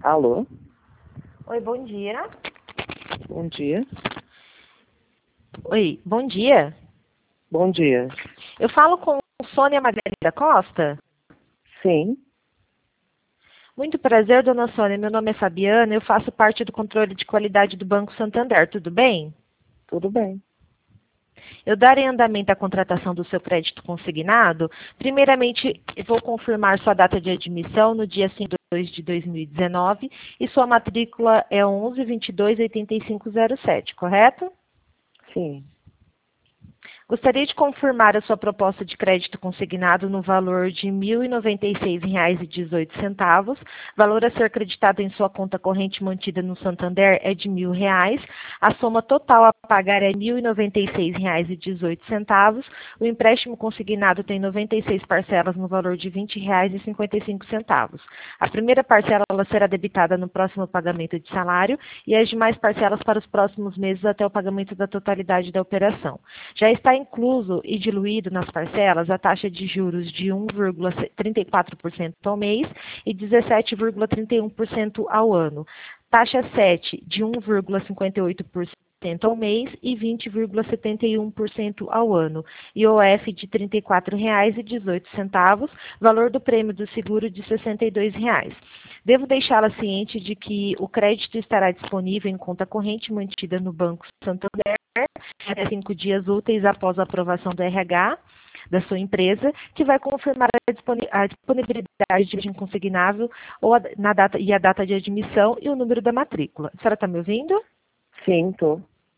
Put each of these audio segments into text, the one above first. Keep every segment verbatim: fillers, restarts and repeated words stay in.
Alô? Oi, bom dia. Bom dia. Oi, bom dia. Bom dia. Eu falo com Sônia Margarida Costa? Sim. Muito prazer, dona Sônia. Meu nome é Fabiana, eu faço parte do controle de qualidade do Banco Santander, tudo bem? Tudo bem. Eu darei andamento à contratação do seu crédito consignado. Primeiramente, eu vou confirmar sua data de admissão no dia cinco de dois de dois mil e dezenove e sua matrícula é onze, vinte e dois, oitenta e cinco zero sete, correto? Sim. Gostaria de confirmar a sua proposta de crédito consignado no valor de mil e noventa e seis reais e dezoito centavos. Valor a ser creditado em sua conta corrente mantida no Santander é de mil reais. A soma total a pagar é mil e noventa e seis reais e dezoito centavos. O empréstimo consignado tem noventa e seis parcelas no valor de vinte reais e cinquenta e cinco centavos. A primeira parcela ela será debitada no próximo pagamento de salário e as demais parcelas para os próximos meses até o pagamento da totalidade da operação. Já está incluso e diluído nas parcelas a taxa de juros de um vírgula trinta e quatro por cento ao mês e dezessete vírgula trinta e um por cento ao ano. Taxa sete de um vírgula cinquenta e oito por cento ao mês e vinte vírgula setenta e um por cento ao ano. I O F de trinta e quatro reais e dezoito centavos, valor do prêmio do seguro de sessenta e dois reais. Devo deixá-la ciente de que o crédito estará disponível em conta corrente mantida no Banco Santander até cinco dias úteis após a aprovação do R H da sua empresa, que vai confirmar a disponibilidade de origem consignável ou a, na data, e a data de admissão e o número da matrícula. A senhora está me ouvindo? Sim, tô.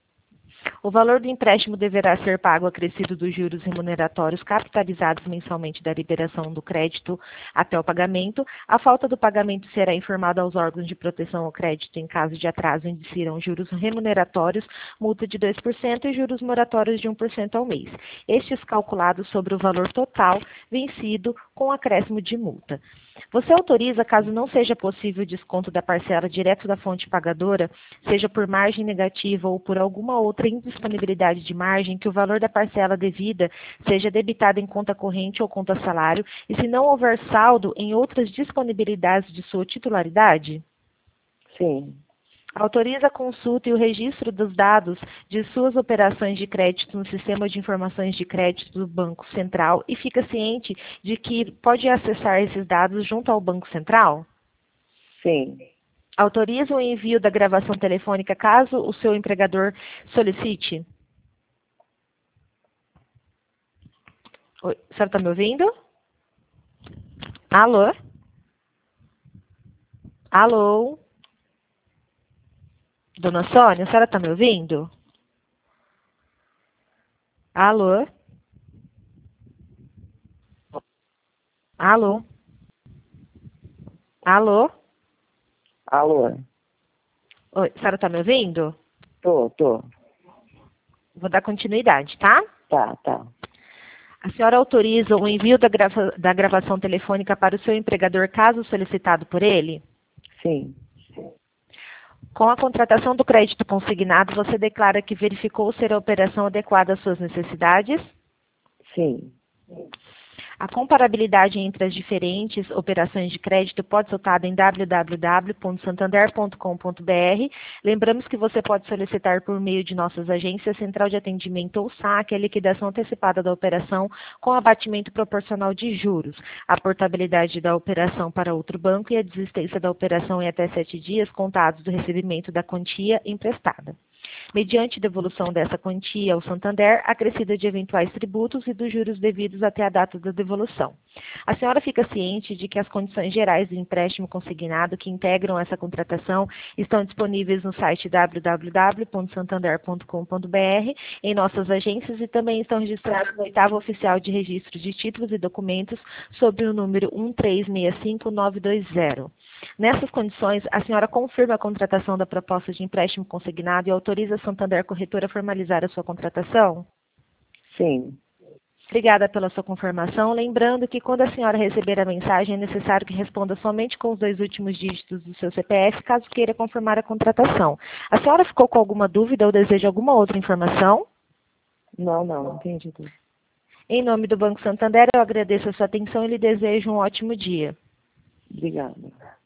O valor do empréstimo deverá ser pago acrescido dos juros remuneratórios capitalizados mensalmente da liberação do crédito até o pagamento. A falta do pagamento será informada aos órgãos de proteção ao crédito em caso de atraso, incidirão juros remuneratórios, multa de dois por cento e juros moratórios de um por cento ao mês. Estes calculados sobre o valor total vencido com acréscimo de multa. Você autoriza, caso não seja possível o desconto da parcela direto da fonte pagadora, seja por margem negativa ou por alguma outra indisponibilidade de margem, que o valor da parcela devida seja debitado em conta corrente ou conta salário, e se não houver saldo em outras disponibilidades de sua titularidade? Sim. Autoriza a consulta e o registro dos dados de suas operações de crédito no Sistema de Informações de Crédito do Banco Central e fica ciente de que pode acessar esses dados junto ao Banco Central? Sim. Autoriza o envio da gravação telefônica caso o seu empregador solicite? Oi, a senhora está me ouvindo? Alô? Alô? Dona Sônia, a senhora está me ouvindo? Alô? Alô? Alô? Alô? Oi, a senhora está me ouvindo? Tô, tô. Vou dar continuidade, tá? Tá, tá. A senhora autoriza o envio da, grava da gravação telefônica para o seu empregador caso solicitado por ele? Sim. Com a contratação do crédito consignado, você declara que verificou ser a operação adequada às suas necessidades? Sim. A comparabilidade entre as diferentes operações de crédito pode ser soltada em w w w ponto santander ponto com ponto b r. Lembramos que você pode solicitar por meio de nossas agências, central de atendimento ou saque, a liquidação antecipada da operação com abatimento proporcional de juros, a portabilidade da operação para outro banco e a desistência da operação em até sete dias contados do recebimento da quantia emprestada, mediante devolução dessa quantia ao Santander, acrescida de eventuais tributos e dos juros devidos até a data da devolução. A senhora fica ciente de que as condições gerais do empréstimo consignado que integram essa contratação estão disponíveis no site w w w ponto santander ponto com ponto b r, em nossas agências, e também estão registradas no oitavo oficial de registro de títulos e documentos sob o número um três seis cinco nove dois zero. Nessas condições, a senhora confirma a contratação da proposta de empréstimo consignado e autoriza a Santander Corretora a formalizar a sua contratação? Sim. Obrigada pela sua confirmação. Lembrando que quando a senhora receber a mensagem, é necessário que responda somente com os dois últimos dígitos do seu C P F, caso queira confirmar a contratação. A senhora ficou com alguma dúvida ou deseja alguma outra informação? Não, não, entendi tudo. Em nome do Banco Santander, eu agradeço a sua atenção e lhe desejo um ótimo dia. Obrigada.